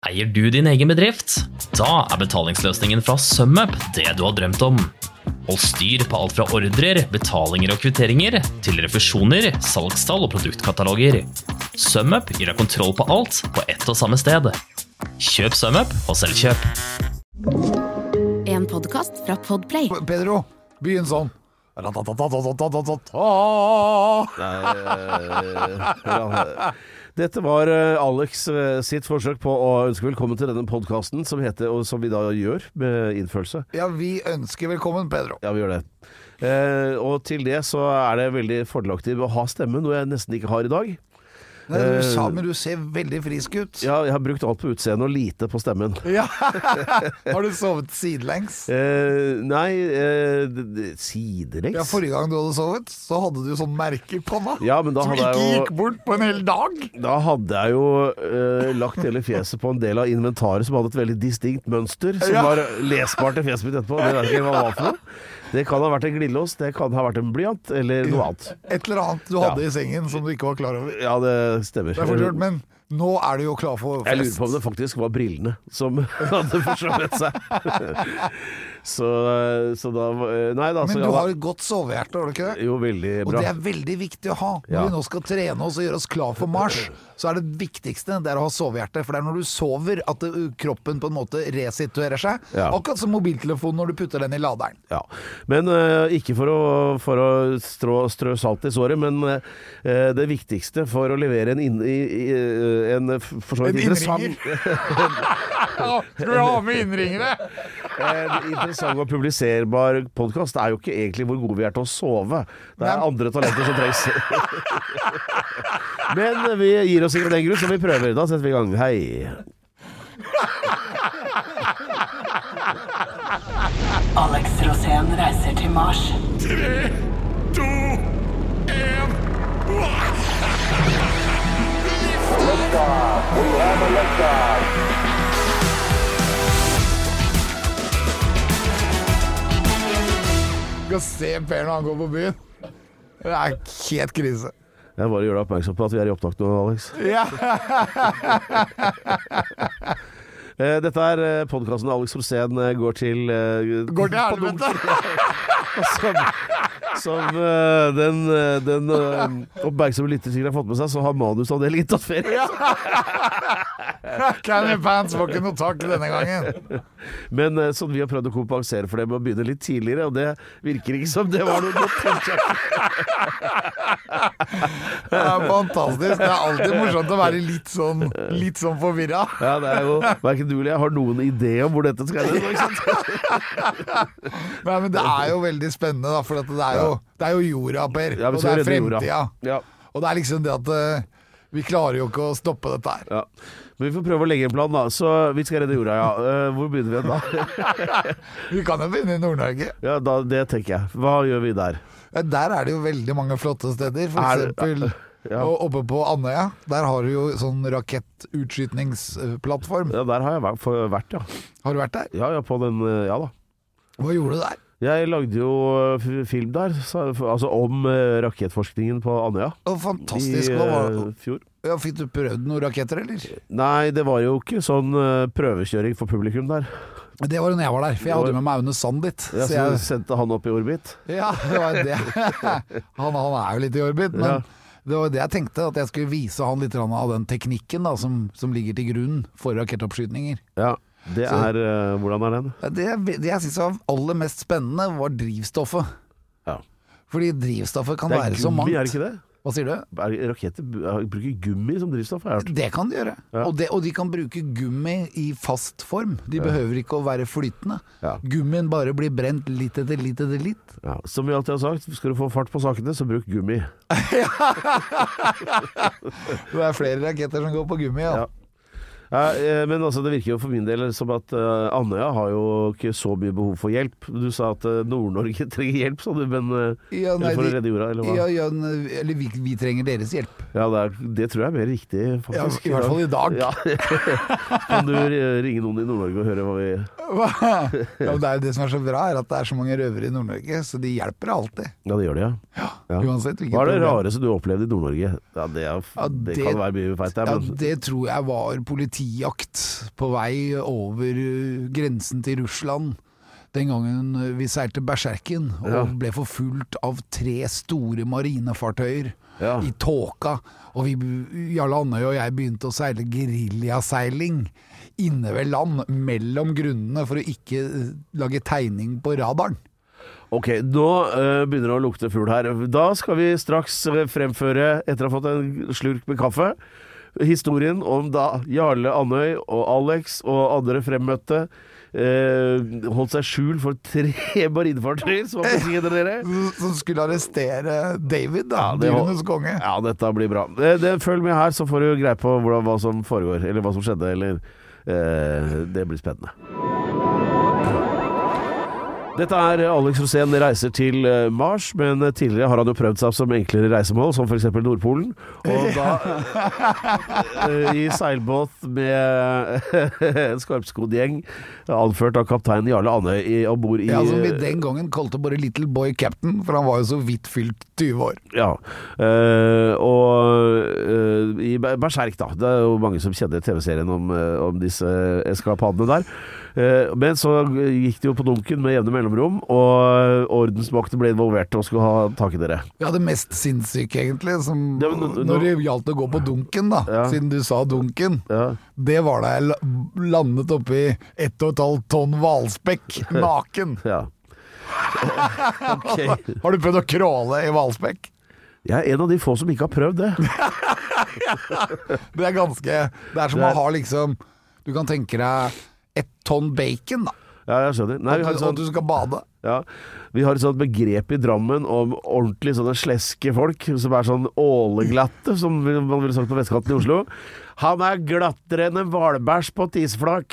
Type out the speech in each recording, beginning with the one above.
Eier du din egen bedrift? Da betalingsløsningen fra SumUp det du har drømt om. Hold styr på alt fra ordrer, betalinger og kvitteringer, til refusjoner, salgstall og produktkataloger. SumUp gir deg kontroll på alt på ett og samme sted. Kjøp SumUp og selv kjøp. En podcast fra Podplay. Pedro, begynn sånn. Dette var Alex sitt forsøk på å ønske velkommen til denne podcasten som heter, og som vi da gjør med innfølelse. Ja, vi ønsker velkommen, Pedro. Ja, vi gjør det. Og til det så er det veldig fordelaktig å ha stemme, noe jeg nesten ikke har i dag. Nei, men du ser veldig frisk ut. Ja, jeg har brukt alt på utseende og lite på stemmen. Ja. Har du sovet sidelengs? Nei, sidelengs? Ja, forrige gang du hadde sovet, så hadde du sånn merker på meg. Ja, men da som hadde ikke jeg jo gikk bort på en hel dag. Da hadde jeg jo lagt hele fjeset på en del av inventaret som hadde et veldig distinkt mønster, som var lesbart i fjeset mitt etterpå. Det vet ikke hva det var for noe. Det kan ha vært en glidelås, det kan ha vært en blyant, eller noe annet. Et eller annet du hadde i sengen som du ikke var klar over. Ja, det stemmer. Det er fortjort, men nå er du jo klar for fest. Jeg lurer på om det faktisk var brillene som hadde forsovet seg. Så da nei, da, men så, du ja, har et godt sovehjerte, har du ikke det? Jo, veldig bra. Og det er veldig viktig å ha. Når vi nå skal trene oss og gjøre oss klar for mars, så er det viktigste det er å ha sovehjerte. For det er når du sover at kroppen på en måte resituerer seg. Ja. Akkurat som mobiltelefonen når du putter den i laderen. Ja, men ikke for å strø salt i såret, men det viktigste for å levere en for så vidt interessant Skal du ha med innringere? En interessant og publiserbar podcast er jo ikke egentlig hvor gode vi er til å sove. Det er andre talenter som trengs. Men vi gir oss ikke den grunn, så vi prøver. Da setter vi i gang. Hei. Alex Rosén reiser til Mars. 3, 2, 1 Liftoff. We have a liftoff. Skal se Per når han går på byen. Det er helt krise. Jeg bare gjør deg oppmerksom på at vi er i opptak nå, Alex. Ja. Dette er podcasten Alex Rosén går til Går til helvete. Som den oppmerksomme lytter sikkert har fått med seg, så har manusavdelingen tatt ferie. Canny Pants var ikke noe takk denne gangen. Men sånn vi har prøvd å kompensere for det med å begynne litt tidligere, og det virker ikke som det var noe godt tiltak. Det er fantastisk. Det er alltid morsomt å være litt sånn forvirret. Ja, det er jo hverken du eller jeg har noen idé om hvor dette skal ende, ikke sant? Nei, men det er jo veldig spennende da, for det er jo jorda, Per, Ja, og det er fremtida. Ja. Og det er liksom det at vi klarer jo ikke å stoppe dette her. Ja. Men vi får prøve å legge en plan da. Så vi skal redde jorda, ja. Hvor begynner vi da? Vi kan jo begynne i Nord-Norge. Ja, det tenker jeg. Hva gjør vi der? Der er det jo veldig mange flotte steder. For eksempel oppe på Andøya. Der har du jo sånn rakettutskytningsplattform. Ja, der har jeg vært, ja. Har du vært der? Ja, på den, ja da. Hva gjorde du der? Jeg lagde jo film der, altså om rakettforskningen på Andøya. Fantastisk. I fjor. Ja, fikk du prøvd noen raketter, eller? Nei, det var jo ikke sånn prøvekjøring for publikum der. Det var jo når jeg var der, for jeg hadde jo med meg Aune Sandit. Ja, så jeg sendte han opp i orbit. Ja, det var det. Han er jo litt i orbit, men det var det jeg tenkte, at jeg skulle vise han litt av den teknikken da, som ligger til grunn for rakettoppskytninger. Ja. Hvordan er den? Det jeg synes var aller mest spennende var drivstoffet. Ja. Fordi drivstoffet kan være så mangt. Det er gummi, er det ikke det? Hva sier du? Raketter bruker gummi som drivstoff, har jeg hørt. Det kan de gjøre. Ja. Og de kan bruke gummi i fast form. De behøver ikke å være flytende. Ja. Gummien bare blir brent litt etter litt etter litt. Ja, som vi alltid har sagt, skal du få fart på sakene, så bruk gummi. Det er flere raketter som går på gummi, ja. Ja, men altså, det virker jo for min del som at Andøya har jo ikke så mye behov for hjelp. Du sa at Nord-Norge trenger hjelp, sa du, men for å redde jorda, eller hva? Ja, eller vi trenger deres hjelp. Ja, det tror jeg er mer riktig, faktisk. Ja, i hvert fall i dag. Ja. Kan du ringe noen i Nord-Norge og høre hva vi... Ja, det er jo det som er så bra, er at det er så mange røvere i Nord-Norge, så de hjelper alltid. Ja, det gjør de, ja. Uansett, hva er det rareste du opplevde i Nord-Norge? Ja, det kan være mye feit der, men... Ja, det tror jeg var politi politijakt på vei over grensen til Russland. Den gangen vi seilte Berserken og ble forfulgt av 3 store marinefartøyer i tåka. Og Jarle Andøy og jeg begynte å seile guerrillaseiling inne ved land mellom grunnene for å ikke lage tegning på radaren. Ok, nå begynner det å lukte fugl her. Da skal vi straks fremføre, etter å ha fått en slurk med kaffe, historien om da Jarle Andøy og Alex og andre fremmøtte holdt seg skjul for 3 marinefartøyer som var på siden dere. Som skulle arrestere David da, dyrenes konge. Ja, dette blir bra. Følg med her, så får du greie på hva som foregår, eller hva som skjedde, eller det blir spennende. Dette Alex Rosén reiser til Mars, men tidligere har han jo prøvd seg som enklere reisemål, som for eksempel Nordpolen. Og da i seilbåt med en skarpskodd gjeng, anført av kaptein Jarle Andøy ombord i... Ja, som vi den gangen kalte bare Little Boy Captain, for han var jo så vidt fylt 20 år. Ja, og i Berserk da, det jo mange som kjenner TV-serien om disse eskapadene der. Men så gikk det jo på dunken med jevne mellomrom, og ordensmakten ble involvert og skulle ha tak i dere. Ja, det mest sinnssyke egentlig, når det gjaldt å gå på dunken da, siden du sa dunken, det var da jeg landet oppi 1,5 tonn hvalspekk, naken. Okay. Har du prøvd å kråle i hvalspekk? Jeg en av de få som ikke har prøvd det. Det som å ha liksom, du kan tenke deg 1 tonn bacon da. Ja, jeg skjønner. Nei, og du skal bade. Ja, vi har et sånt begrep i Drammen om ordentlig sånne sleske folk, som sånn åleglatte, som man ville sagt på vestkanten i Oslo. Han glattere enn en hvalbæsj på et isflak.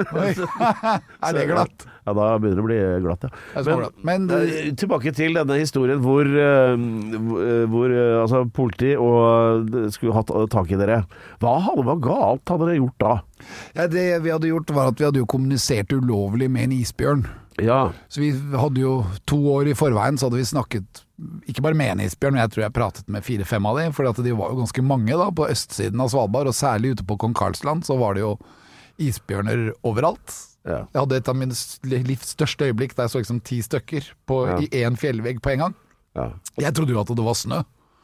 Det glatt? Ja, da begynner det å bli glatt, ja. Men tilbake til denne historien hvor altså, politi skulle ha tak i dere. Hva galt hadde dere gjort da? Ja, det vi hadde gjort var at vi hadde jo kommunisert ulovlig med en isbjørn. Ja. Så vi hadde jo 2 år i forveien, så hadde vi snakket ikke bare med en isbjørn, men jeg tror jeg pratet med 4-5 av dem, for de var jo ganske mange da på østsiden av Svalbard, og særlig ute på Kong Karlsland så var det jo isbjørner overalt. Ja. Jeg hadde et av mine livs største øyeblikk der jeg så liksom 10 stykker i en fjellvegg på en gang. Ja. Jeg trodde jo at det var snø,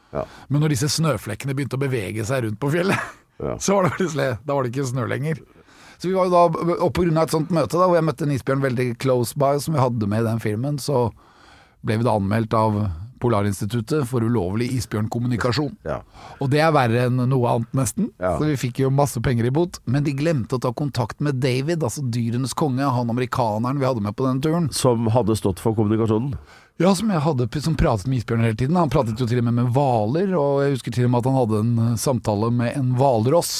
men når disse snøflekkene begynte å bevege seg rundt på fjellet, så var det plutselig, da var det ikke snø lenger. Så vi var jo da, og på grunn av et sånt møte da, hvor jeg møtte en isbjørn veldig close by, som vi hadde med i den filmen, så ble vi da anmeldt av Polarinstituttet for ulovlig isbjørnkommunikasjon. Ja. Og det verre enn noe annet nesten, så vi fikk jo masse penger i bot, men de glemte å ta kontakt med David, altså dyrenes konge, han amerikaneren vi hadde med på den turen. Som hadde stått for kommunikasjonen? Ja, som pratet med isbjørner hele tiden. Han pratet jo til og med valer, og jeg husker til og med at han hadde en samtale med en hvalross.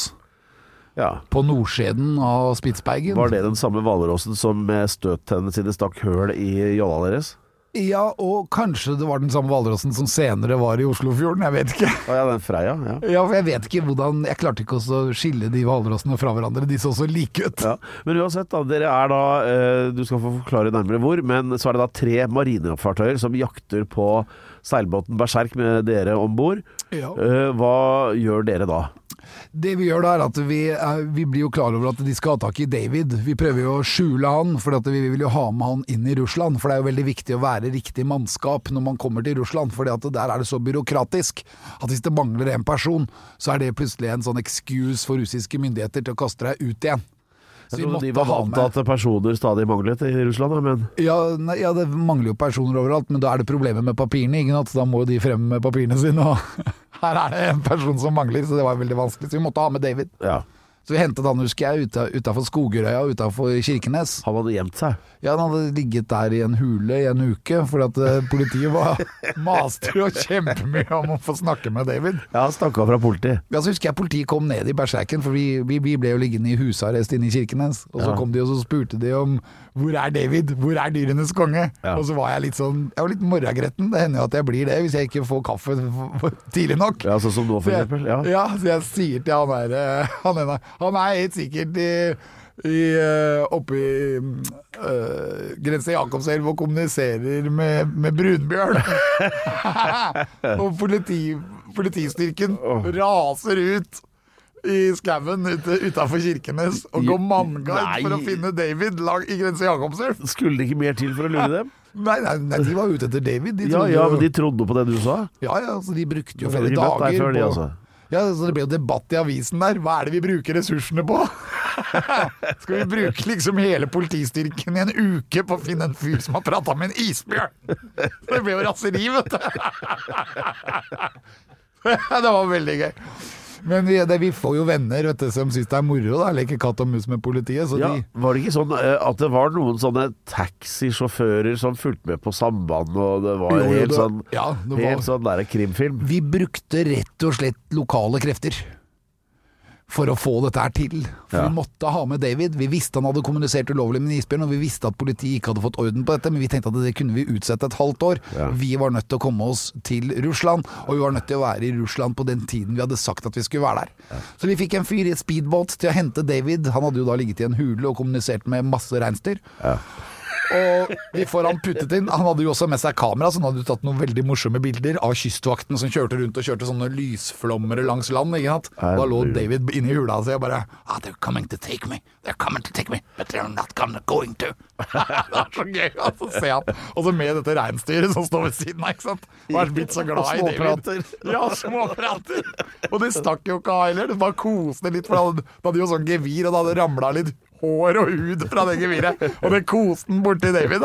Ja. På nordskjeden av Spitsbergen. Var det den samme hvalrossen som med støttennene sine stakk høl i jolla deres? Ja, og kanskje det var den samme hvalrossen som senere var i Oslofjorden, jeg vet ikke. Ja, den Freia, Ja, for jeg vet ikke hvordan, jeg klarte ikke å skille de hvalrossene fra hverandre, de så like ut. Ja, men uansett da, dere da, du skal få forklare nærmere hvor, men så det da 3 marinefartøyer som jakter på seilbåten Berserk med dere ombord. Ja. Hva gjør dere da? Det vi gjør da at vi blir jo klar over at de skal ha tak i David. Vi prøver jo å skjule han, for vi vil jo ha med han inn i Russland, for det er jo veldig viktig å være riktig mannskap når man kommer til Russland, for der det så byråkratisk at hvis det mangler en person, så det plutselig en sånn excuse for russiske myndigheter til å kaste deg ut igjen. Så de var vant til at personer stadig manglet i Russland, men... Ja, det mangler jo personer overalt, men da det problemet med papirene, ikke sant? Da må de frem med papirene sine, og her det en person som mangler, så det var veldig vanskelig, så vi måtte ha med David. Ja. Så vi hentet han, husker jeg, utenfor Skogerøya, utenfor Kirkenes. Han hadde gjemt seg? Ja, han hadde ligget der i en hule i en uke, for at politiet var master og kjempemye om å få snakke med David. Ja, han stakk av fra politiet. Ja, så husker jeg politiet kom ned i Berserken, for vi ble jo liggende i husarrest inne i Kirkenes, og så kom de og så spurte de om hvor David? Hvor dyrenes konge? Ja. Og så var jeg litt morgengretten. Det hender jo at jeg blir det hvis jeg ikke får kaffe tidlig nok. Ja, sånn som nå for eksempel. Ja, så jeg sier til han helt sikkert oppe i Grense Jakobselv og kommuniserer med brunbjørn. Og politistyrken raser ut i skauen utenfor Kirkenes og gå manngard for å finne David i Grense Jakobselv. Skulle det ikke mer til for å lure dem? Nei, de var ute etter David. Men de trodde på det du sa? Ja, så de brukte jo flere dager før de, altså. Ja, så det ble jo debatt i avisen der. Hva er det vi bruker ressursene på? Skal vi bruke liksom hele politistyrken i en uke på å finne en fyr som har pratet med en isbjørn? Det ble jo raseri, vet du. Det var veldig gøy. Men vi får jo venner, vet du, som synes det er moro da, leker katt og mus med politiet. Så var det ikke sånn at det var noen sånne taxisjåfører som fulgte med på samband, og det var helt sånn der krimfilm? Vi brukte rett og slett lokale krefter for å få dette her til. For vi måtte ha med David. Vi visste han hadde kommunisert ulovlig med isbjørn, og vi visste at politiet ikke hadde fått orden på dette, men vi tenkte at det kunne vi utsette et halvt år. Vi var nødt til å komme oss til Russland, og vi var nødt til å være i Russland på den tiden vi hadde sagt at vi skulle være der. Så vi fikk en fyr i et speedboat til å hente David. Han hadde jo da ligget i en hule og kommunisert med masse reinsdyr. Og vi får han puttet inn. Han hadde jo også med seg kamera, så han hadde jo tatt noen veldig morsomme bilder av kystvakten som kjørte rundt og kjørte sånne lysflommer langs land, ikke sant? Da lå David inne i hula og bare they're coming to take me, but they're not going to. Det er så gøy å se han. Og så med dette reinsdyret som står ved siden av, ikke sant? Og er blitt så glad i David. Ja, småprater. Og det stakk jo ikke av heller. Det bare koste litt, for det hadde jo sånn gevir, og det hadde ramlet litt hår og hud fra det geviret, og det kosten borti David da.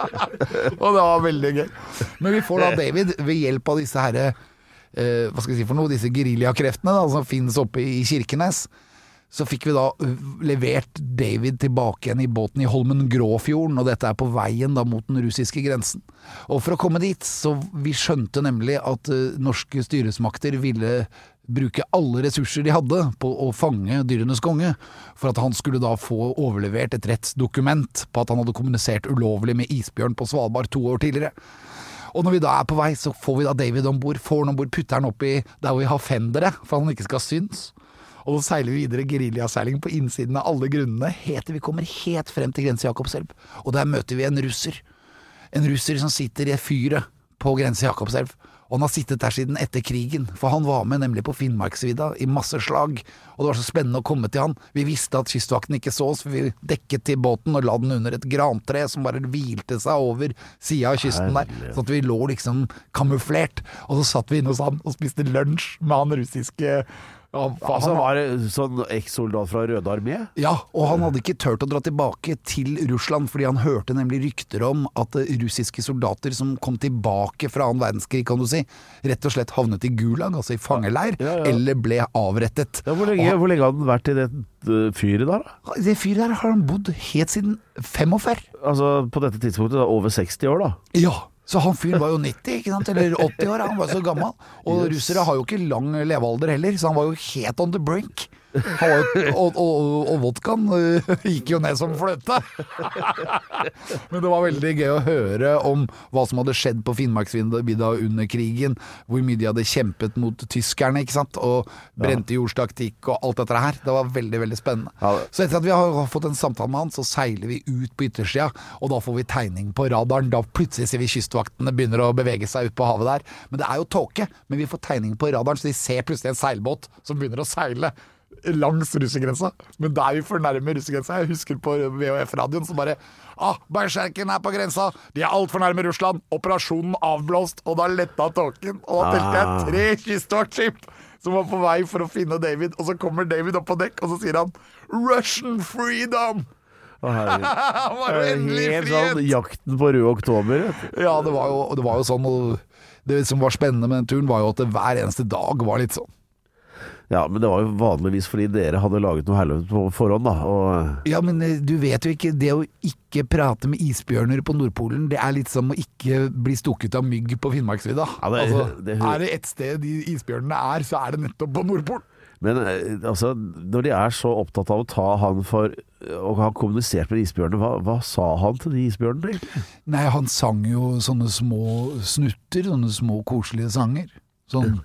Og det var veldig gøy. Men vi får da David ved hjelp av disse her hva skal jeg si for noe, disse guerillakreftene da, som finnes oppe i Kirkenes. Så fikk vi da levert David tilbake igjen i båten i Holmen Gråfjorden, og dette er på veien da mot den russiske grensen. Og for å komme dit, så vi skjønte nemlig at norske styresmakter ville bruke alle ressurser de hadde på å fange dyrenes konge, for at han skulle da få overlevert et rettsdokument på at han hadde kommunisert ulovlig med isbjørn på Svalbard 2 år tidligere. Og når vi da er på vei, så får vi da David ombord, putter han opp i der hvor vi har fendere, for at han ikke skal synes. Og så seiler vi videre guerrillaseiling på innsiden av alle grunnene, vi kommer helt frem til Grense Jakobselv. Og der møter vi en russer som sitter i fyret på Grense Jakobselv. Og han har sittet der siden etter krigen, for han var med nemlig på Finnmarksvidda i masse slag, og det var så spennende å komme til han. Vi visste at kystvakten ikke så oss, for vi dekket til båten og la den under et grantre som bare hvilte seg over siden av kysten der, så at vi lå liksom kamuflert. Og så satt vi inne hos han og spiste lunsj med han russiske. Han var sånn eks-soldat fra Røde Armé? Ja, og han hadde ikke tørt å dra tilbake til Russland, fordi han hørte nemlig rykter om at russiske soldater som kom tilbake fra annen verdenskrig, kan du si, rett og slett havnet i Gulag, altså i fangeleir, eller ble avrettet. Ja, hvor lenge hadde han vært i det fyret der? Det fyret der har han bodd helt siden 45. Altså på dette tidspunktet da, over 60 år da? Ja. Så han fyren var jo 90, ikke sant? Eller 80 år, han var så gammel. Og russere har jo ikke lang levealder heller, så han var jo helt on the brink. Og vodkaen gikk jo ned som fløte. Men det var veldig gøy å høre om hva som hadde skjedd på Finnmarksvidda under krigen, hvor mye de hadde kjempet mot tyskerne, ikke sant? Og brente jordstaktikk og alt dette her. Det var veldig, veldig spennende. Så etter at vi har fått en samtale med han, så seiler vi ut på yttersida, og da får vi tegning på radaren. Da plutselig ser vi kystvaktene begynner å bevege seg ut på havet der. Men det er jo tåke, men vi får tegning på radaren, så de ser plutselig en seilbåt som begynner å seile langs russegrensa. Men da er vi for nærme russegrensa. Jeg husker på VHF-radioen som bare Berserken er på grensa, de er alt for nærme Russland, operasjonen avblåst, og da letta tåken, og da tenkte jeg 3 kystvaktskip som var på vei for å finne David, og så kommer David opp på dekk, og så sier han Russian freedom! Han var jo endelig helt frihet! sånn jakten på rød oktober. Ja, det var jo sånn, og det som var spennende med den turen var jo at det hver eneste dag var litt sånn. Ja, men det var jo vanligvis fordi dere hadde laget noe helvete på forhånd, da. Ja, men du vet jo ikke, det å ikke prate med isbjørner på Nordpolen, det er litt som å ikke bli stukket av mygg på Finnmarksvidda. Ja, er det et sted de isbjørnene er, så er det nettopp på Nordpolen. Men altså, når de er så opptatt av å ta han for å ha kommunisert med isbjørnene, hva sa han til de isbjørnene egentlig? Nei, han sang jo sånne små snutter, sånne små koselige sanger. Sånn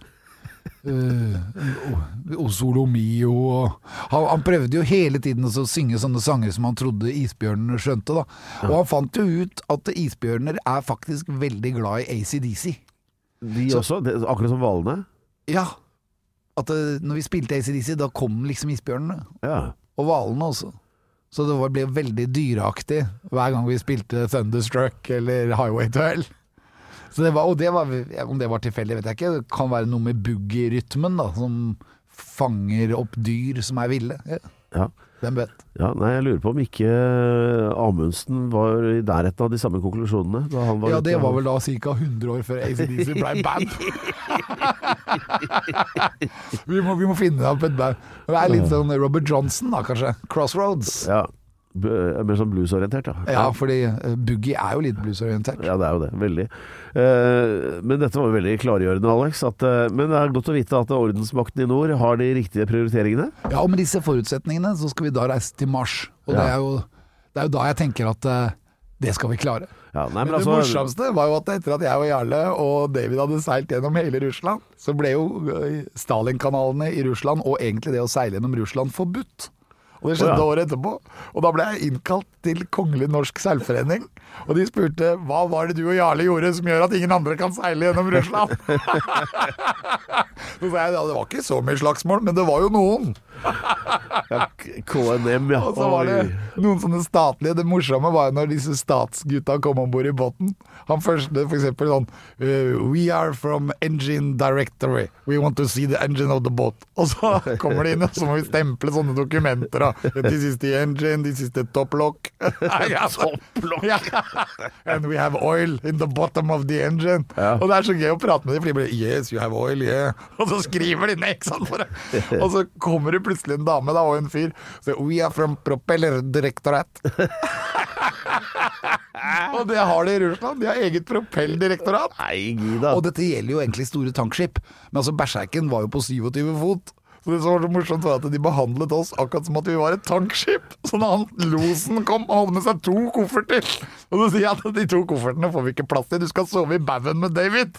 Osolomio han prøvde jo hele tiden å synge sånne sanger som han trodde isbjørnene skjønte da. Og han fant jo ut at isbjørner er faktisk veldig glad i AC/DC. De også? Akkurat som hvalene? Ja. at når vi spilte AC/DC, da kom liksom isbjørnene. Ja. Og hvalene også. Så det ble veldig dyreaktig hver gang vi spilte Thunderstruck eller Highway to Hell. Så det var, om det var tilfeldig, vet jeg ikke. Det kan være noe med boogie-rytmen da, som fanger opp dyr som er ville. Ja. Hvem vet? Ja, nei, jeg lurer på om ikke Amundsen var i nærheten av de samme konklusjonene da han var det var vel da ca. 100 år før AC/DC ble band. vi må finne opp et band. Det er litt sånn Robert Johnson da, kanskje. Crossroads. Ja, mer sånn bluesorientert, Ja, fordi boogie er jo litt bluesorientert. Ja, det er jo det, veldig. Men dette var jo veldig klargjørende, Alex. Men det er godt å vite at ordensmakten i nord har de riktige prioriteringene. Ja, og med disse forutsetningene så skal vi da reise til Mars. Og det er jo da jeg tenker at det skal vi klare. Ja, men det morsomste var jo at etter at jeg og Jarle og David hadde seilt gjennom hele Russland, så ble jo Stalin-kanalene i Russland og egentlig det å seile gjennom Russland forbudt. Og det skjedde året etterpå. Og da ble jeg innkalt til Kongelig Norsk Seilforening. Og de spurte, hva var det du og Jarle gjorde som gjør at ingen andre kan seile gjennom Russland? Så sa jeg, det var ikke så mye slagsmål, men det var jo noen. Ja, KNM, ja. Og så var det noen sånne statlige. Det morsomme var jo når disse statsgutta kom ombord i båten. Han første for eksempel sånn, we are from engine directory. We want to see the engine of the boat. Og så kommer de inn, og så må vi stemple sånne dokumenter. This is the engine, this is the top lock. Top lock. And we have oil in the bottom of the engine. Ja. Og det er så gøy å prate med dem, for de blir, yes, you have oil, yeah. Og så skriver de ned, ikke sant, for det. Og så kommer det plutselig en dame da, og en fyr. Så we are from propeller direktorat. Og det har de i Russland. De har eget propelldirektorat. Nei, Gida. Og dette gjelder jo egentlig store tankskip. Men altså, Berserken var jo på 27 fot. Så det som var så morsomt var at de behandlet oss akkurat som at vi var et tankskip. Så når han losen kom, han hadde med seg 2 kofferter. Og så sier jeg at de 2 koffertene får vi ikke plass til. Du skal sove i bauen med David.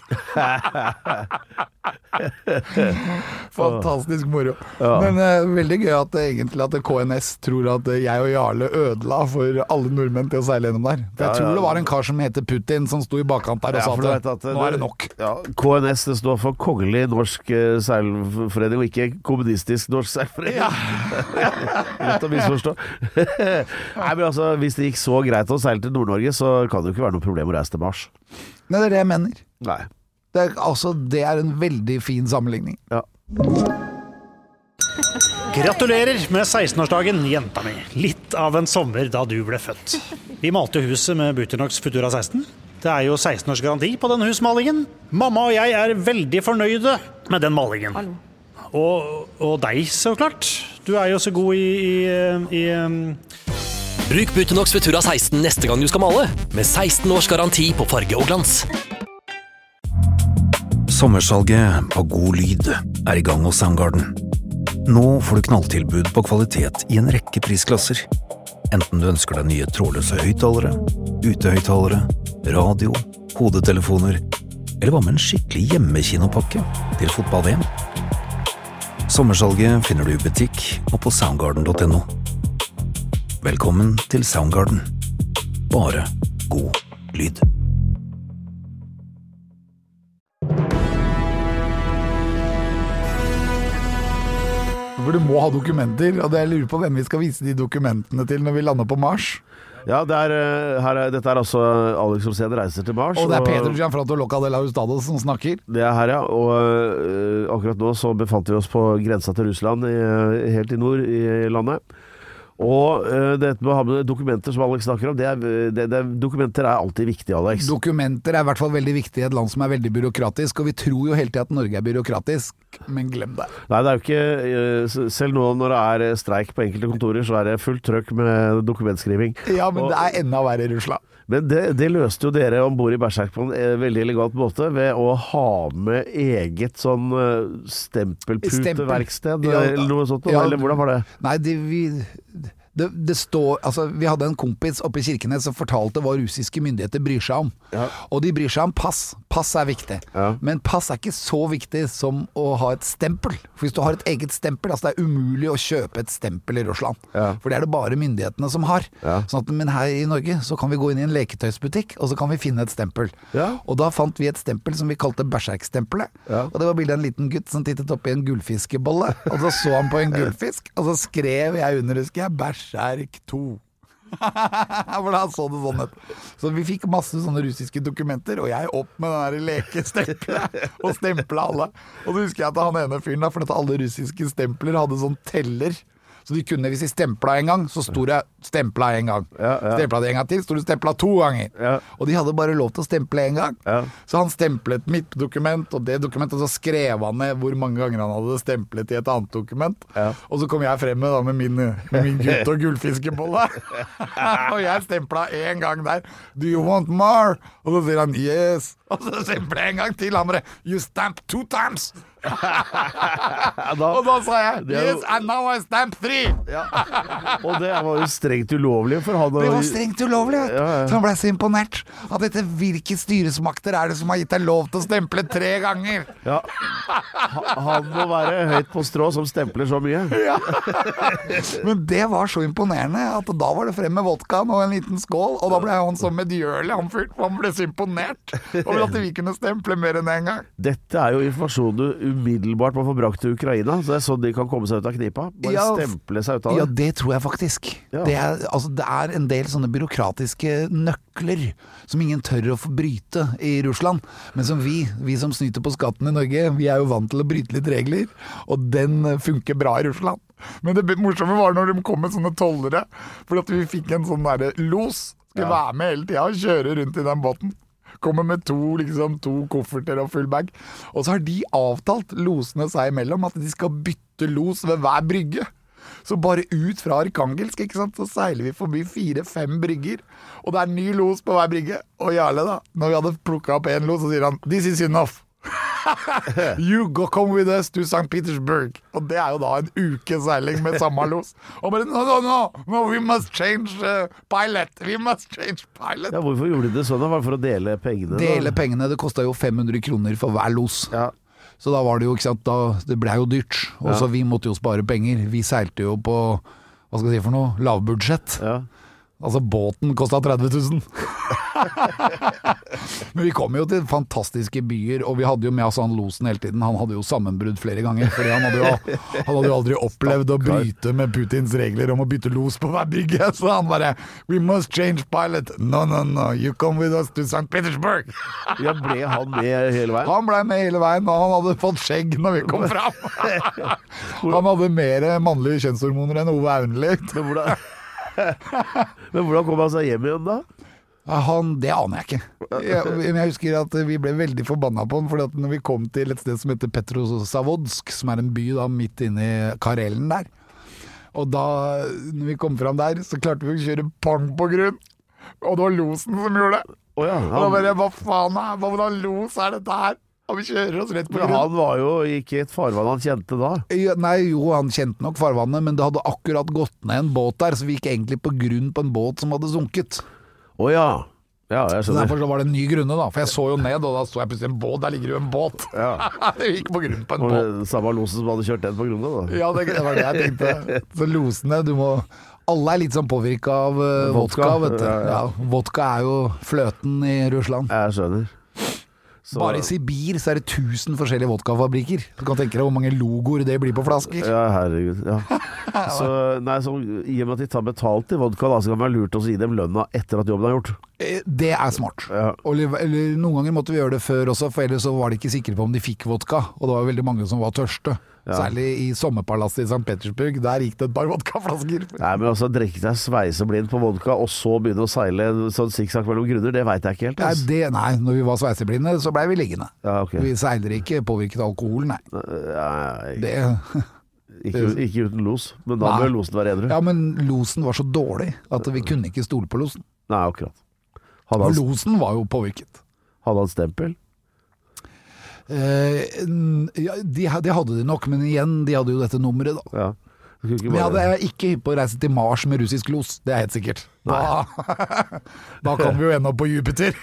Fantastisk moro. Ja. Men veldig gøy at egentlig at KNS tror at jeg og Jarle ødela for alle nordmenn til å seile gjennom der. For jeg tror det var en kar som heter Putin som sto i bakkant der og sa at nå er det nok. Ja, KNS det står for Kongelig Norsk Seilforening og ikke Kommunistisk Norsk Seilforening. Ja. Lett å misforstå. Nei, men altså, hvis det gikk så greit å seile til Nord-Norge, så kan det jo ikke være noe problem å reise til Mars. Nei, det er det jeg mener. Nei. Det er en veldig fin sammenligning. Ja. Gratulerer med 16-årsdagen, jenta mi. Litt av en sommer da du ble født. Vi malte huset med Buternox Futura 16. Det er jo 16 års garanti på denne husmalingen. Mamma og jeg er veldig fornøyde med den malingen. Hallo. Og deg, så klart. Du er jo så god i Bruk Buternox Futura 16 neste gang du skal male, med 16 års garanti på farge og glans. Sommersalget på God Lyd er i gang hos Soundgarden. Nå får du knalltilbud på kvalitet i en rekke prisklasser. Enten du ønsker deg nye trådløse høyttalere, utehøyttalere, radio, hodetelefoner, eller hva med en skikkelig hjemmekinopakke til fotball-VM. Sommersalget finner du i butikk og på soundgarden.no. Velkommen til Soundgarden. Bare god lyd. For du må ha dokumenter, og jeg lurer på hvem vi skal vise de dokumentene til når vi lander på Mars. Ja, dette er altså Alex Rosén reiser til Mars. Og det er Pedro Gianfranto Loca de la Hustados som snakker. Det er her, ja. Og akkurat nå så befant vi oss på grensa til Russland, helt i nord i landet. Og dette med å ha med dokumenter som Alex snakker om, dokumenter er alltid viktig, Alex. Dokumenter er i hvert fall veldig viktig i et land som er veldig byråkratisk, og vi tror jo hele tiden at Norge er byråkratisk, men glem det. Nei, det er jo ikke, selv nå når det er streik på enkelte kontorer, så er det fullt trøkk med dokumentskriving. Ja, men det er enda verre i Russland. Men det løste jo dere ombord i Berserk på en veldig elegant måte ved å ha med eget sånn stempelputeverksted eller noe sånt, eller hvordan var det? Nei, Det står, altså, vi hadde en kompis oppe i Kirkenes som fortalte hva russiske myndigheter bryr seg om. Ja. Og de bryr seg om pass. Pass er viktig. Ja. Men pass er ikke så viktig som å ha et stempel. For hvis du har et eget stempel, altså det er umulig å kjøpe et stempel i Russland. Ja. For det er det bare myndighetene som har. Ja. Sånn at, men her i Norge så kan vi gå inn i en leketøysbutikk, og så kan vi finne et stempel. Ja. Og da fant vi et stempel som vi kalte Berserk-stempelet. Ja. Og det var bildet av en liten gutt som tittet opp i en gullfiskebolle, og så han på en gullfisk, og så skrev jeg under, husker jeg, Berserk 2. For da så det sånn ut. Så vi fikk masse sånne russiske dokumenter, og jeg opp med den der lekestempelet og stemplet alle. Og så husker jeg at han ene fyren da, for at alle russiske stempler hadde sånn teller. Så de kunne, hvis de stempla en gang, så sto det stempla en gang. Ja, ja. Stempla det en gang til, sto det stempla 2 ganger. Ja. Og de hadde bare lov til å stemple en gang. Ja. Så han stemplet mitt dokument og det dokumentet, og så skrev han ned hvor mange ganger han hadde stemplet i et annet dokument. Ja. Og så kom jeg frem med, da, med min gutt og gullfiskebolle. Og jeg stempla en gang der. Do you want more? Og så sier han yes. Og så stemplet jeg en gang til. Han bare, you stamp 2 times. Og da sa jeg yes, and now I stamp 3. Ja. Og det var jo strengt ulovlig for han. Det var strengt ulovlig, vet du. Ja. Så han ble så imponert at dette hvilke styresmakter er det som har gitt deg lov til å stemple 3 ganger. Ja. Han må være høyt på strå som stempler så mye. Ja. Men det var så imponerende at da var det frem med vodkaen og en liten skål, og da ble han så medgjørlig, han ble så imponert over at vi kunne stemple mer enn en gang. Dette er jo informasjon du umiddelbart må få brakt til Ukraina, så det er sånn de kan komme seg ut av knipa. Bare stemple seg ut av det. Ja, det tror jeg faktisk. Ja. Det er en del sånne byråkratiske nøkler som ingen tør å få bryte i Russland, men som vi som snyter på skatten i Norge, vi er jo vant til å bryte litt regler, og den funker bra i Russland. Men det morsomme var når de kom med sånne tollere, fordi at vi fikk en sånn der los, skulle være med hele tiden og kjøre rundt i den båten. Kommer med 2 kofferter og full bag. Og så har de avtalt losene seg imellom at de skal bytte los ved hver brygge. Så bare ut fra Arkangelsk, ikke sant, så seiler vi forbi 4-5 brygger, og det er ny los på hver brygge. Og Jarle da, når vi hadde plukket opp en los, så sier han, this is enough. You go come with us to St. Petersburg. Og det er jo da en ukes seiling med samme los. Og bare, no, we must change pilot. We must change pilot. Ja, hvorfor gjorde de det sånn? Var det for å dele pengene? Dele pengene, det kostet jo 500 kroner for hver los. Ja. Så da var det jo, ikke sant, det ble jo dyrt. Og så vi måtte jo spare penger. Vi seilte jo på, hva skal jeg si for noe, lavbudsjett. Ja. Altså båten kostet 30 000. Men vi kom jo til fantastiske byer, og vi hadde jo med oss han losen hele tiden. Han hadde jo sammenbrudd flere ganger, fordi han hadde jo aldri opplevd å bryte med Putins regler om å bytte los på hver brygge. Så han bare, we must change pilot. No, you come with us to St. Petersburg. Ja, ble han med hele veien? Han ble med hele veien, og han hadde fått skjegg når vi kom fram. Han hadde mer mannlige kjønnshormoner enn Ove Aunli. Men hvordan kom han seg hjem igjen da? Det aner jeg ikke. Jeg husker at vi ble veldig forbanna på han, fordi at når vi kom til et sted som heter Petrozavodsk, som er en by da midt inne i Karelen der, og da, når vi kom fram der, så klarte vi å kjøre pang på grunn, og det var losen som gjorde det. Og da bare, hva faen hva los er dette her? Og vi kjører oss rett på grunn. Han var jo ikke et farvann han kjente da. Han kjente nok farvannet, men det hadde akkurat gått ned en båt der, så vi gikk egentlig på grunn på en båt som hadde sunket. Ja, jeg skjønner. Så derfor så var det en ny grunne da, for jeg så jo ned, og da så jeg plutselig en båt, der ligger jo en båt. Ja. Det gikk på grunn på en båt. Samme losen som hadde kjørt den på grunnen da. Ja, det var det jeg tenkte. Så losene, alle er litt sånn påvirket av vodka, vet du. Ja, vodka er jo fløten i Russland. Jeg skjønner. Bare i Sibir så er det 1000 forskjellige vodkafabrikker. Du kan tenke deg hvor mange logoer det blir på flasker. Ja, herregud, ja. Så i og med at de tar betalt i vodka da, så kan det være lurt å gi dem lønna etter at jobben er gjort. Det er smart. Ja. Eller noen ganger måtte vi gjøre det før også, for ellers så var de ikke sikre på om de fikk vodka, og det var veldig mange som var tørste. Ja. Særlig i sommerpalasset i St. Petersburg, der gikk det et par vodkaflasker. Nei, men altså drikke deg sveiseblind på vodka, og så begynne å seile sånn sikksakk mellom grunner, det vet jeg ikke helt. Altså. Nei, når vi var sveiseblinde, så ble vi liggende. Ja, okay. Vi seiler ikke påvirket av alkohol, nei. Ikke uten los, men da bør losen være edru. Ja, men losen var så dårlig at vi kunne ikke stole på losen. Nei, akkurat. Og losen var jo påvirket. Hadde han stempel? Ja, det hadde de nok, men igjen, de hadde jo dette nummeret da. Ja. Men jeg er ikke hypp på å reise til Mars med russisk los, det er helt sikkert. Da kan vi jo ende opp på Jupiter.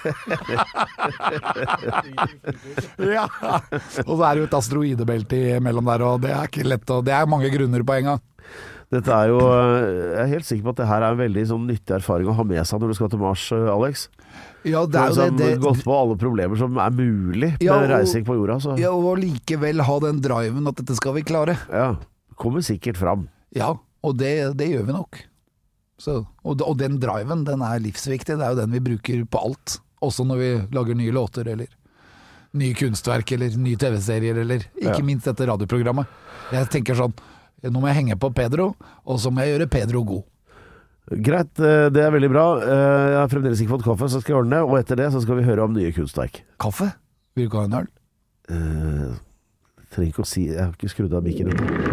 Ja. Og så er det jo et asteroidebelte mellom der, og det er ikke lett, og det er mange grunner på en gang. Dette er jo, jeg er helt sikker på at det her er en veldig sånn nyttig erfaring å ha med seg når du skal til Mars, Alex. Ja, det er jo det. Gått på alle problemer som er mulig med reising på jorda. Så. Ja, og likevel ha den driven at dette skal vi klare. Ja, kommer sikkert fram. Ja, og det gjør vi nok. Så, og den driven, den er livsviktig. Det er jo den vi bruker på alt. Også når vi lager nye låter, eller nye kunstverk, eller nye TV-serier, eller ikke minst dette radioprogrammet. Jeg tenker sånn, nå må jeg henge på Pedro, og så må jeg gjøre Pedro god. Greit, det er veldig bra. Jeg har fremdeles ikke fått kaffe, så skal jeg ordne det. Og etter det så skal vi høre om nye kunstverk. Kaffe? Vil du ikke ha en øl? Trenger ikke å si, jeg har ikke skrudd av mikken.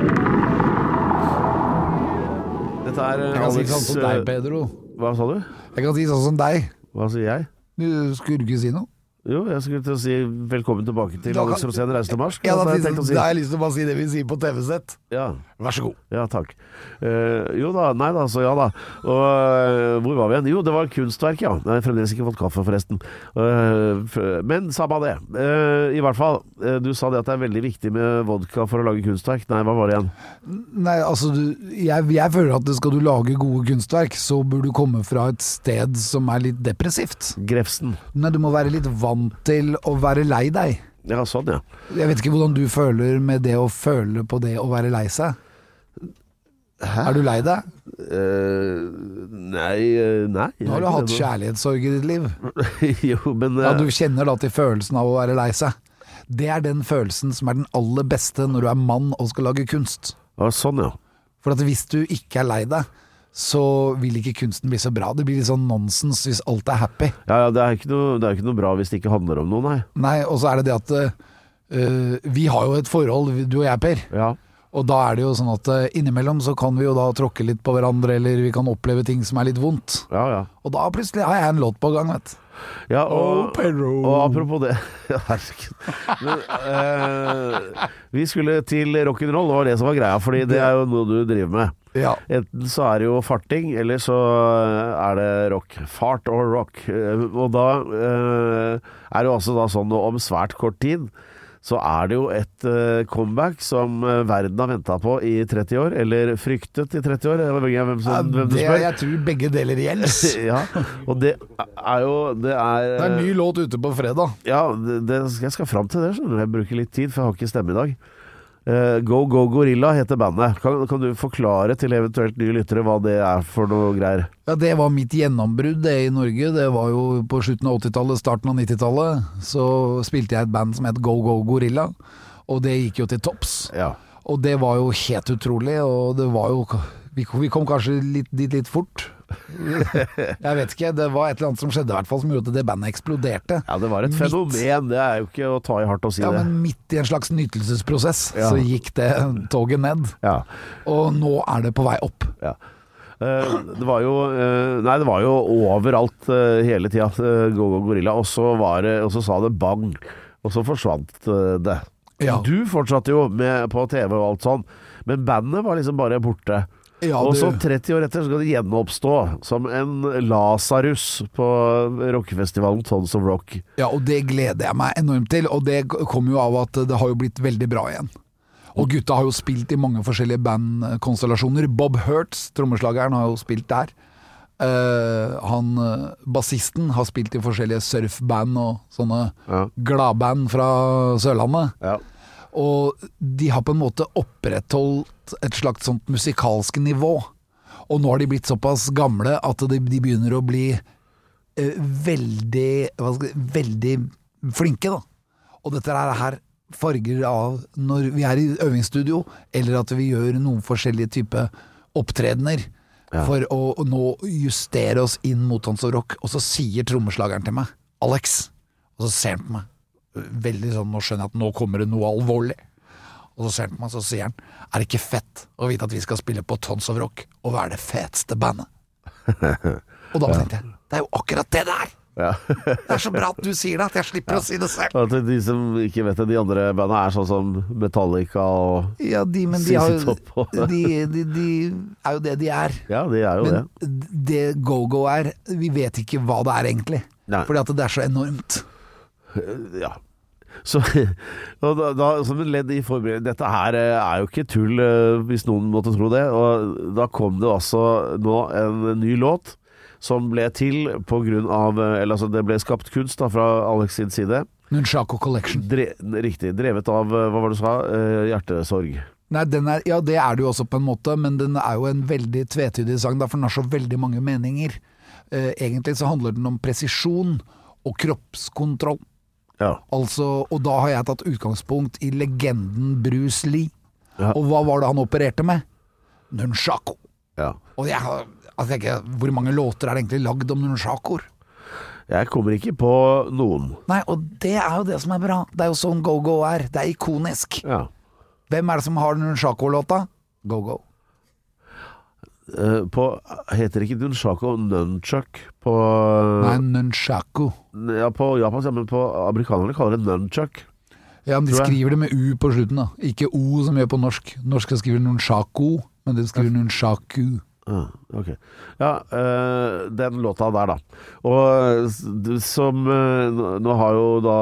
Dette er jeg kan si sånn som deg, Pedro. Hva sa du? Jeg kan si sånn som deg. Hva sier jeg? Du skulle ikke si noe. Jo, jeg skulle til å si velkommen tilbake til Alex Rosén Reise til Mars. Ja, da har jeg lyst til å bare si det vi sier på TV-sett. Ja. Vær så god. Ja, takk. Jo da, nei da, så ja da. Og hvor var vi igjen? Jo, det var kunstverk, ja. Jeg har fremdeles ikke fått kaffe forresten. Men samme det. I hvert fall, du sa det at det er veldig viktig med vodka for å lage kunstverk. Nei, hva var det igjen? Nei, altså, jeg føler at skal du lage gode kunstverk, så burde du komme fra et sted som er litt depressivt. Grefsen. Nei, du må være litt vant til å være lei deg. Ja, sånn, ja. Jeg vet ikke hvordan du føler med det å føle på det å være lei seg. Hæ? Er du lei deg? Nei. Nå har du hatt kjærlighetssorg i ditt liv. Jo, men Ja, du kjenner da til følelsen av å være lei seg. Det er den følelsen som er den aller beste når du er mann og skal lage kunst. Ja, sånn, ja. For at hvis du ikke er lei deg, så vil ikke kunsten bli så bra. Det blir litt sånn nonsens hvis alt er happy. Ja, det er ikke noe bra hvis det ikke handler om noe, nei. Nei, og så er det at vi har jo et forhold, du og jeg, Per. Ja. Og da er det jo sånn at innimellom så kan vi jo da tråkke litt på hverandre, eller vi kan oppleve ting som er litt vondt. Ja, ja. Og da plutselig har jeg en låt på gang, vet du. Ja, og apropos det Men, vi skulle til rock'n'roll, det var det som var greia, fordi det er jo noe du driver med. Ja. Enten så er det jo farting, eller så er det rock. Fart og rock. Og da er det jo altså da sånn om svært kort tid så er det jo et comeback som verden har ventet på i 30 år, eller fryktet i 30 år. Hvem du spør? Jeg tror begge deler gjelds. Ja, og det er jo Det er en ny låt ute på fredag. Ja, jeg skal fram til det, skjønner du. Jeg bruker litt tid, for jeg har ikke stemme i dag. Go Go Gorilla heter bandet. Kan du forklare til eventuelt nye lyttere hva det er for noe greier? Ja, det var mitt gjennombrudd det i Norge. Det var jo på slutten av 80-tallet, starten av 90-tallet. Så spilte jeg et band som het Go Go Gorilla, og det gikk jo til topps. Ja. Og det var jo helt utrolig, og det var jo vi kom kanskje dit litt fort. Jeg vet ikke, det var et eller annet som skjedde i hvert fall som gjorde at det bandet eksploderte. Ja, det var et fenomen, det er jo ikke å ta i hardt å si det. Ja, men midt i en slags nytelsesprosess så gikk det toget ned. Ja. Og nå er det på vei opp. Ja. Det var jo overalt hele tida, Go Go Gorilla, og så sa det bang, og så forsvant det. Ja. Du fortsatte jo med på TV og alt sånn, men bandet var liksom bare borte. Ja, og så 30 år etter så skal det gjenoppstå som en Lazarus på rockefestivalen Tons of Rock. Ja, og det gleder jeg meg enormt til, og det kom jo av at det har jo blitt veldig bra igjen. Og gutta har jo spilt i mange forskjellige bandkonstellasjoner. Bob Hertz, trommeslageren, har jo spilt der. Bassisten har spilt i forskjellige surfband og sånne gladband fra Sørlandet. Ja. Og de har på en måte opprettholdt et slags sånt musikalske nivå. Og nå har de blitt såpass gamle at de begynner å bli veldig flinke, da. Og dette her farger av når vi er i øvingsstudio, eller at vi gjør noen forskjellige typer opptredener for å nå justere oss inn mot Tons of Rock. Og så sier trommeslageren til meg, Alex, og så ser han på meg veldig sånn, nå skjønner jeg at nå kommer det noe alvorlig. Og så ser han på meg, så sier han, er det ikke fett å vite at vi skal spille på Tons of Rock og være det feteste bandet? Og da tenkte jeg, det er jo akkurat det der! Ja. Det så bra at du sier det, at jeg slipper å si det selv. Og til de som ikke vet det, de andre bandene sånn som Metallica og Ja, men de er jo de er jo det de er. Ja, de er jo men det Go-Go vi vet ikke hva det egentlig. Nei. Fordi at det så enormt. Ja. Så, og da, som en ledd i forberedelsen, dette her jo ikke tull, hvis noen måtte tro det, og da kom det altså nå en ny låt som ble til på grunn av, eller altså det ble skapt kunst da, fra Alex sin side. Nunchaku Collection. Riktig, drevet av, hva var det du sa, hjertesorg. Nei, ja det det jo også på en måte, men den jo en veldig tvetydig sang, da, for den har så veldig mange meninger. Egentlig så handler den om presisjon og kroppskontroll. Ja. Altså, og da har jeg tatt utgangspunkt i legenden Bruce Lee. Ja. Og hva var det han opererte med? Nunchaku. Ja. Og hvor mange låter det egentlig lagd om nunchakuer? Jeg kommer ikke på noen. Nei, og det jo det som bra. Det jo sånn Go-Go det ikonisk. Ja. Hvem det som har nunchaku-låta? Go-Go. Heter ikke nunchaku nunchuck på... Nei, nunchaku. Ja, på japansk, men på amerikanerne kaller det nunchuck. Ja, men de skriver det med U på slutten da. Ikke O som gjør på norsk. Norsk skriver nunchaku, men de skriver nunchaku. Ok. Ja, den låta der da. Og som nå har jo da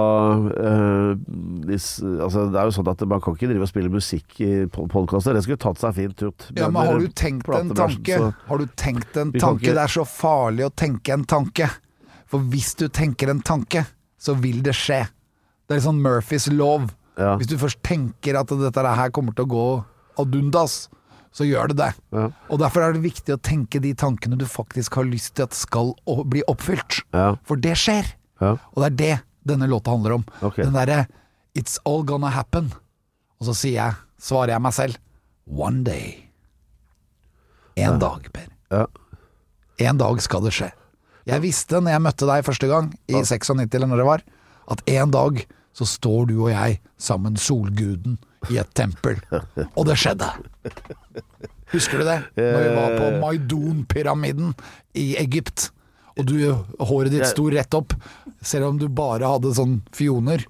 altså det jo sånn at man kan ikke drive og spille musikk i podcaster. Det skulle tatt seg fint ut. Ja, men har du tenkt en tanke? Har du tenkt en tanke? Det så farlig å tenke en tanke. For hvis du tenker en tanke, så vil det skje. Det sånn Murphys lov. Ja. Hvis du først tenker at dette her kommer til å gå ad undas, så gjør det det. Ja. Og derfor det viktig å tenke de tankene du faktisk har lyst til at skal bli oppfylt. Ja. For det skjer. Ja. Og det det denne låta handler om. Okay. Den derre It's all gonna happen. Og så svarer jeg meg selv One day. En dag, Per. Ja. En dag skal det skje. Jeg visste når jeg møtte deg første gang i 96 eller når det var, at en dag så står du og jeg sammen solguden i et tempel. Og det skjedde. Husker du det? Når vi var på Maidon-pyramiden i Egypt, og håret ditt sto rett opp, selv om du bare hadde sånn fioner.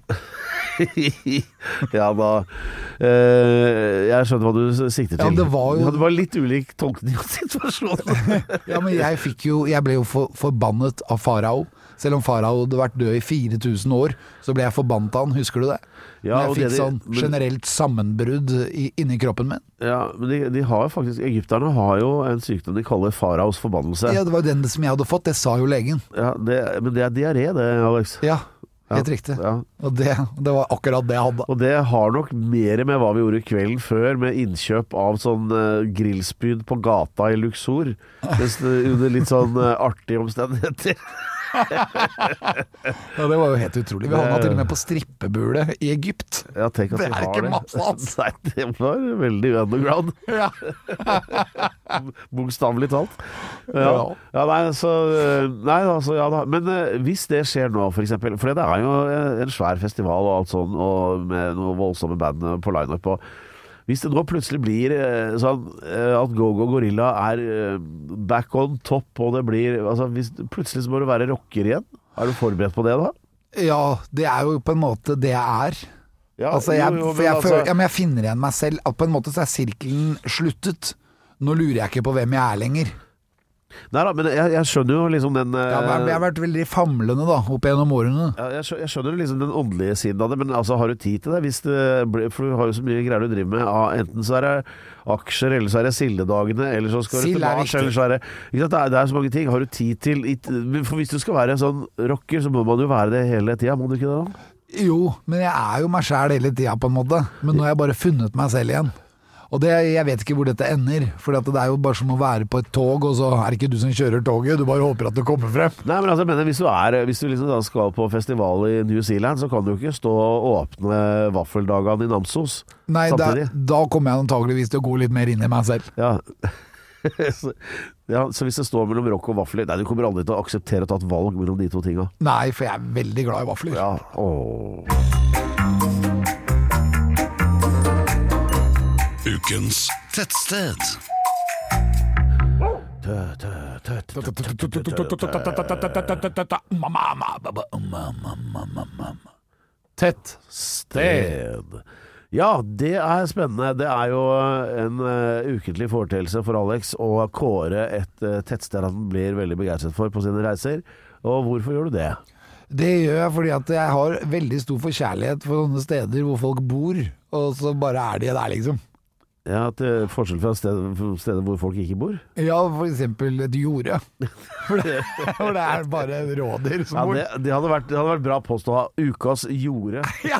Ja da jeg skjønner hva du sikter til. Ja, det var litt ulik tolkning av situasjonen. Ja, men jeg ble jo forbannet av farao. Selv om farao hadde vært død i 4000 år, så ble jeg forbannet av han, husker du det? Ja, jeg fikk sånn generelt sammenbrudd inni kroppen min. Ja, men de har faktisk, egypterne har jo en sykdom de kaller faraos forbannelse. Ja, det var den som jeg hadde fått, det sa jo legen. Ja, men det diaré det, Alex. Ja, helt riktig. Ja. Og det var akkurat det jeg hadde. Og det har nok mer med hva vi gjorde kvelden før, med innkjøp av sånn grillspyd på gata i Luxor, under litt sånn artige omstendigheter. Ja, det var jo helt utrolig. Vi havna til og med på strippebule i Egypt. Ja, tenk at det ikke masse altså. Nei, det var veldig underground. Ja. Bokstavelig talt. Ja, nei, altså, ja da. Men hvis det skjer nå, for eksempel, for det jo en svær festival og alt sånn, og med noen voldsomme band på line-up på. Hvis det nå plutselig blir sånn at Go-Go Gorilla back on top, og det blir altså, plutselig så må du være rocker igjen. Er du forberedt på det da? Ja, det jo på en måte det jeg Ja, altså, men jeg finner igjen meg selv. At på en måte så sirkelen sluttet. Nå lurer jeg ikke på hvem jeg lenger. Nei da, men jeg skjønner jo liksom den jeg har vært veldig famlende da, opp gjennom årene. Ja, jeg skjønner liksom den åndelige siden av det, men altså, har du tid til det? For du har jo så mye greier du driver med. Enten så det aksjer, eller så det Sildedagene, eller så skal du til Mars, eller så det så mange ting. Har du tid til for hvis du skal være en sånn rocker, så må man jo være det hele tiden, må du ikke det da? Jo, men jeg jo meg selv hele tiden på en måte. Men nå har jeg bare funnet meg selv igjen. Og jeg vet ikke hvor dette ender, for det jo bare som å være på et tog, og så det ikke du som kjører toget, du bare håper at det kommer frem. Nei, men altså, hvis du liksom da skal på festival i New Zealand, så kan du ikke stå og åpne vaffeldagene i Namsos. Nei, da kommer jeg antageligvis til å gå litt mer inn i meg selv. Ja. Så hvis det står mellom rock og vafler, nei, du kommer aldri til å akseptere å ta et valg mellom de to tingene. Nei, for jeg veldig glad i vafler. Ja, Ukens tettsted. Tett sted. Ja, det er spennende. Det er jo en ukentlig foreteelse for Alex å kåre et tettsted han blir veldig begeistret for på sine reiser. Og hvorfor gjør du det? Det gjør jeg fordi at jeg har veldig stor forkjærlighet for sånne steder hvor folk bor, og så bare er de der liksom. Ja, til forskjell fra steder hvor folk ikke bor? Ja, for eksempel et jorde. For det er bare rådyr som bor. Det hadde vært bra post å ha ukas jorde.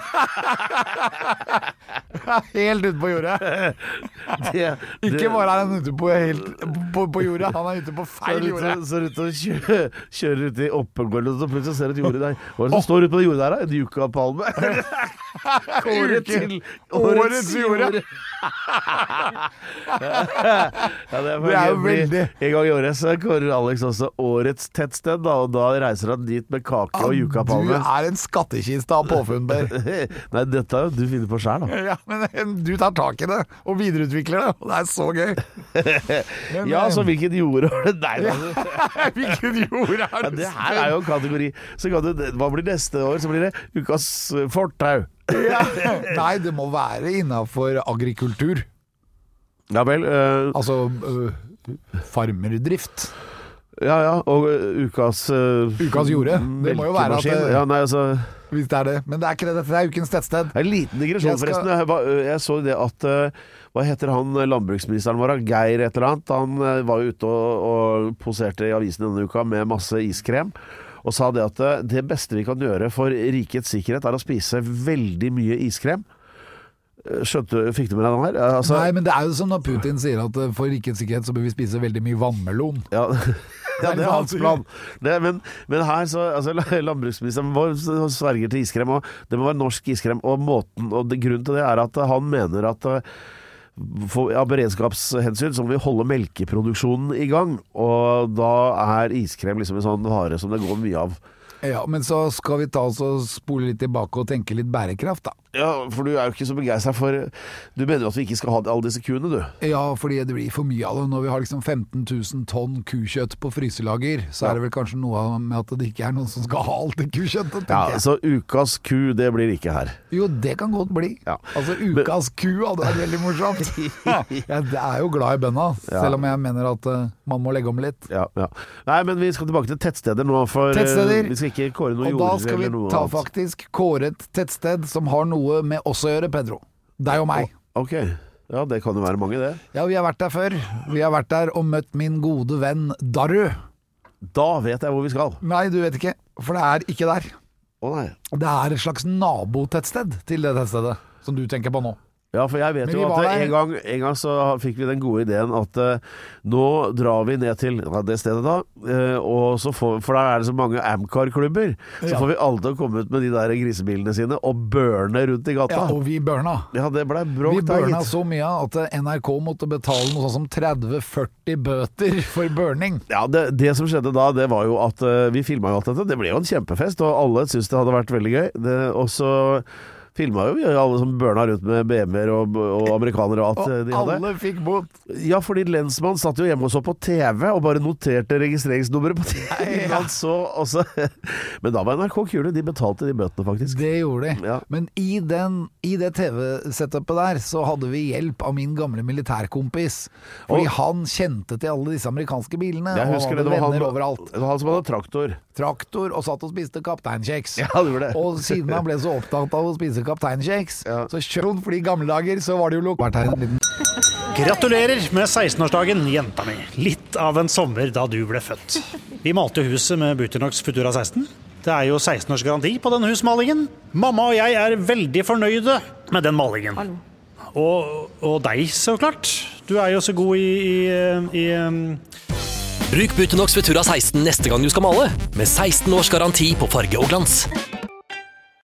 Helt ute på jordet. Ikke bare er han ute på jordet, han er ute på feil jorde. Så er du ute og kjører ut i Oppegård, og så plutselig ser du et jorde der. Hva er det som står ute på det jordet der da? En yucca-palme? Kåret til årets jorde. Ja, det er jo veldig. En gang i året så kårer Alex også årets tettsted, og da reiser han dit med kake og yucca-palme. Du er en skattekiste av påfunn, Per. Nei, dette er jo du finner på selv da. Ja, men du tar tak i det og videreutvikler det, og det er så gøy. Men, ja, så hvilket jord Nei, hvilket jord er det? Det her er jo en kategori. Så kan du, hva blir neste år? Så blir det ukas fortau. Ja. Nei, det må være innenfor agrikultur. Ja vel. Altså farmerdrift. Ja, og ukas jorde. Det må jo være at ja, nei, altså, hvis det er det. Men det er ikke det, dette er ukens tettsted. En liten digresjon forresten. Jeg så det at hva heter han landbruksministeren vår? Geir et eller annet. Han var jo ute og poserte i avisen denne uka med masse iskrem. Og sa det at det beste vi kan gjøre for rikets sikkerhet er å spise veldig mye iskrem. Fikk du med deg den her? Altså, nei, men det er jo som når Putin sier at for rikets sikkerhet så bør vi spise veldig mye vannmelon. Ja, det er hans plan. Men her så, altså, landbruksministeren vår sverger til iskrem, og det må være norsk iskrem, og grunnen til det er at han mener at av beredskapshensyn så må vi holde melkeproduksjonen i gang, og da er iskrem liksom en sånn vare som det går mye av. Ja, men så skal vi ta oss og spole litt tilbake og tenke litt bærekraft da. Ja, for du er jo ikke så begeistret for du mener jo at vi ikke skal ha alle disse kuene, du. Ja, fordi det blir for mye av det. Når vi har liksom 15 000 tonn kukjøtt på fryselager, så er det vel kanskje noe med at det ikke er noen som skal ha alt det kukjøttet, tenker jeg. Så ukas ku, det blir ikke her. Jo, det kan godt bli. Ja. Altså, ukas ku hadde vært veldig morsomt. Jeg er jo glad i bønna, selv om jeg mener at man må legge om litt. Ja. Nei, men vi skal tilbake til tettsteder nå, for vi skal ikke kåre noe jorder eller noe annet. Og da skal vi faktisk kåre et tettsted som har noe med oss å gjøre, Pedro. Deg og meg. Ok, ja, det kan jo være mange det. Ja, vi har vært der før. Vi har vært der og møtt min gode venn Darru. Da vet jeg hvor vi skal. Nei, du vet ikke, for det er ikke der. Nei. Det er et slags nabotettsted til det tettstedet som du tenker på nå. Ja, for jeg vet jo at en gang så fikk vi den gode ideen at nå drar vi ned til det stedet da, og så for da er det så mange Amcar-klubber, så får vi alle til å komme ut med de der grisebilene sine og børne rundt i gata. Ja, og vi børna. Ja, det ble bråkt. Vi børna så mye at NRK måtte betale noe sånn som 30-40 bøter for børning. Ja, det som skjedde da, det var jo at vi filmet jo alt dette. Det ble jo en kjempefest, og alle syntes det hadde vært veldig gøy. Og så filmet jo vi alle som børna rundt med BMW-er og amerikanere og alt de hadde. Alle fikk bot. Ja, fordi lensmann satt jo hjemme og så på TV og bare noterte registreringsnummeret på TV. Men da var NRK kule, de betalte de bøtene faktisk. Det gjorde de. Ja. Men i det TV-setupet der så hadde vi hjelp av min gamle militærkompis. Fordi han kjente til alle disse amerikanske bilene. Jeg husker det var han som hadde traktor og satt og spiste kapteinkjeks. Ja, det gjorde det. Og siden han ble så opptatt av å spise kapteinkjeks, så kjørt, fordi i gamle dager så var det jo vært her en liten. Gratulerer med 16-årsdagen, jenta mi. Litt av en sommer da du ble født. Vi malte huset med Buternox Futura 16. Det er jo 16 års garanti på denne husmalingen. Mamma og jeg er veldig fornøyde med den malingen. Hallo. Og deg, så klart. Du er jo så god i Bruk Buternox Futura 16 neste gang du skal male, med 16 års garanti på farge og glans.